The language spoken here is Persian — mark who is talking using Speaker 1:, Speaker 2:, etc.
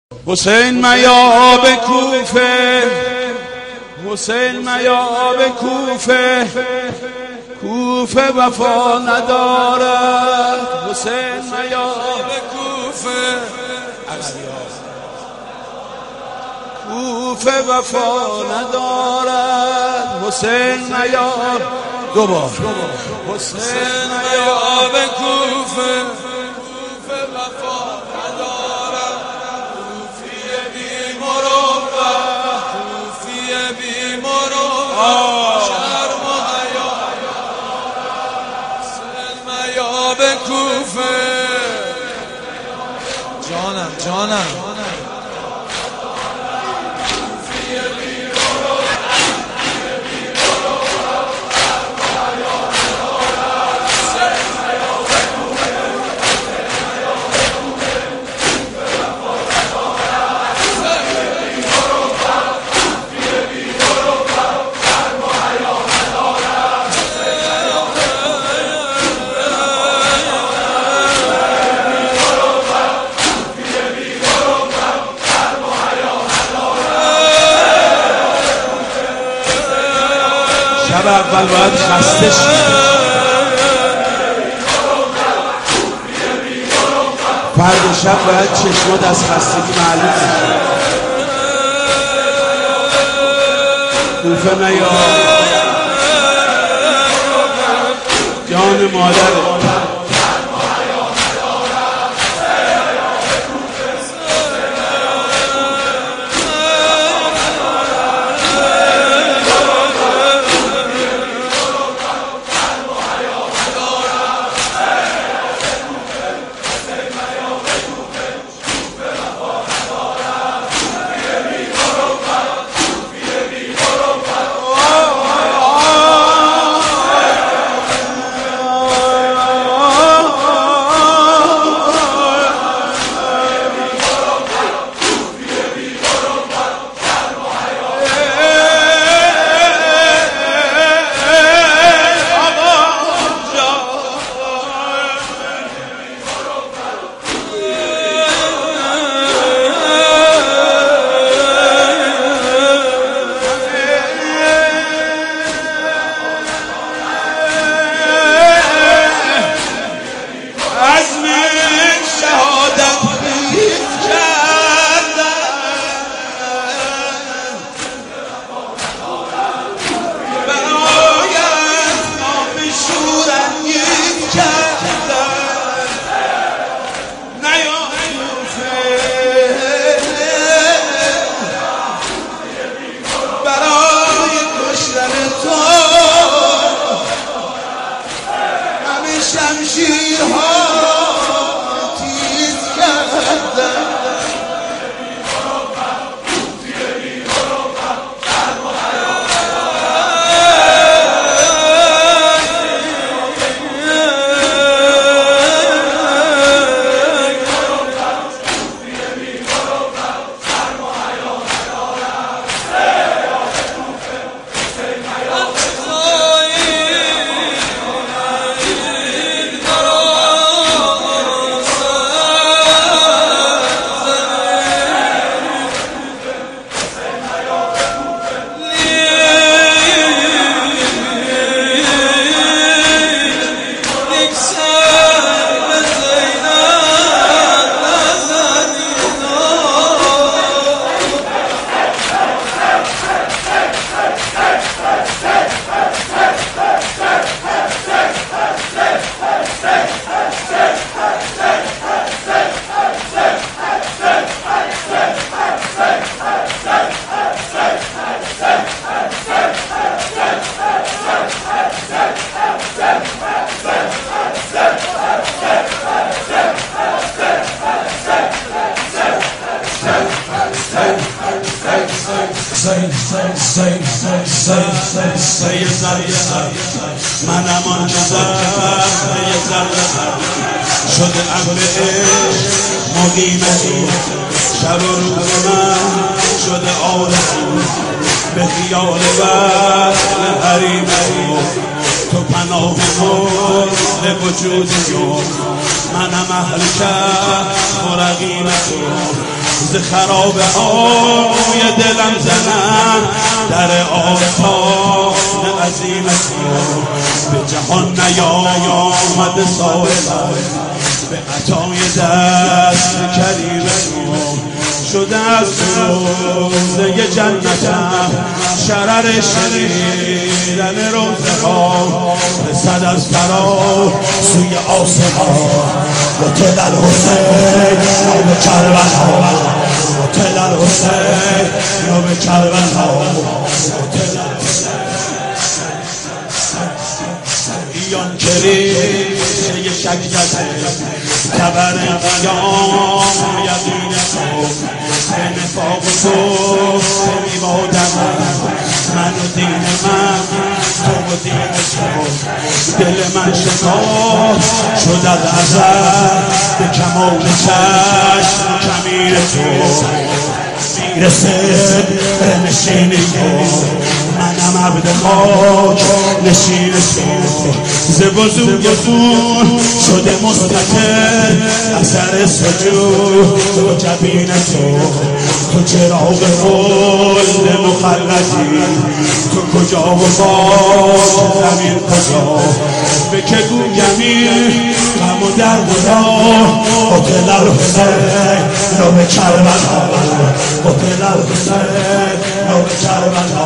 Speaker 1: حسین میا به کوفه، حسین میا به کوفه، کوفه وفا ندارد. حسین میا به کوفه، کوفه وفا ندارد. حسین میا دوبار، حسین میا به کوفه، کوفه وفا ندارد. کوفی بی مروت، کوفی بی مروت، شرم و حیا. حسین میا به کوفه، جانم شب اول باید خسته شید، فرد شب باید چشمات از خستگی معلوم بشه. کوفه میا جان مادره. منم آن که ذره ذره شده عقل عشق مقیم تو. شب و روز من شده آرزو به خیال وصل حریم تو پناه کل وجود تو. منم اهل شهر و رقیب تو. ز خرابه های دلم زنم در آستان عظیم تو به جهان نیامد سائلم به عطای دست کریم تو شده از روزه جنتم شرر شنیدن روزه ها رسد از فرا سوی آسمان قتل الحسین یا به کربلا قتل الحسین یا به کربلا قتل ایان کریشه شکیته تبر قیام یقین تو به نفاق تو میبادم من و دین من تو و دین تو دل من شکاف شد از ازل به کمال چشم کمین تو میرسه به نشین تو منم عبد خاک نشین تو ز بزرگ خون شده مستقل اثر سجود تو جبین تو چراغ خلد مخلدی تو کجا و باز زمین کجا به که گویمی غم و درد را قتل الحسین یا به کربلا قتل الحسین یا به کربلا